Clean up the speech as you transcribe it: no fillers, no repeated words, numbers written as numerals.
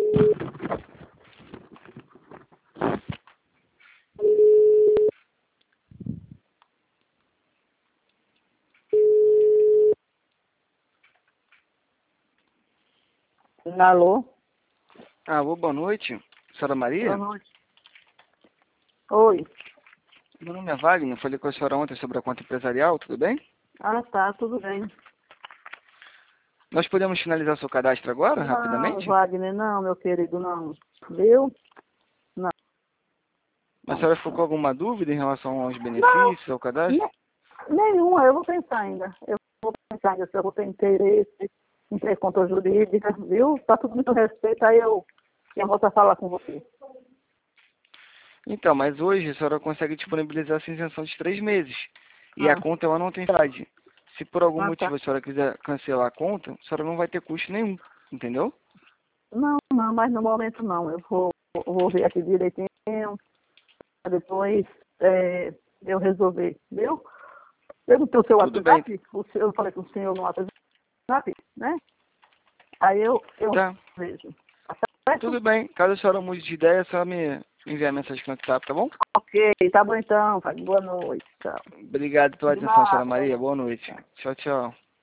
Alô? Alô, boa noite. Senhora Maria? Boa noite. Oi. Meu nome é Wagner, falei com a senhora ontem sobre a conta empresarial, tudo bem? Ah, tá, tudo bem. Nós podemos finalizar seu cadastro agora, Não, rapidamente? Wagner, não, meu querido, não. Viu? Não. Mas a senhora ficou com alguma dúvida em relação aos Não, benefícios, ao cadastro? nenhuma, eu vou pensar ainda. Eu vou pensar ainda se eu vou ter interesse em ter conta jurídica, viu? Tá tudo muito respeito, aí eu volto a falar com você. Então, mas hoje a senhora consegue disponibilizar essa isenção de 3 meses. E a Ah, conta ela não tem validade. Se por algum tá. motivo a senhora quiser cancelar a conta, a senhora não vai ter custo nenhum, entendeu? Não, mas no momento não. Eu vou ver aqui direitinho, pra depois eu resolver, viu? Eu não tenho o seu Tudo bem. WhatsApp, eu falei com o senhor no WhatsApp, né? Aí eu Tá, vejo. Tá certo? tudo bem. Caso a senhora mude de ideia, é só me enviar mensagem no WhatsApp, tá bom? Ok, tá bom então. Boa noite. Tchau. Obrigado pela De atenção, senhora nada. Maria. Boa noite. Tchau. Tchau, tchau.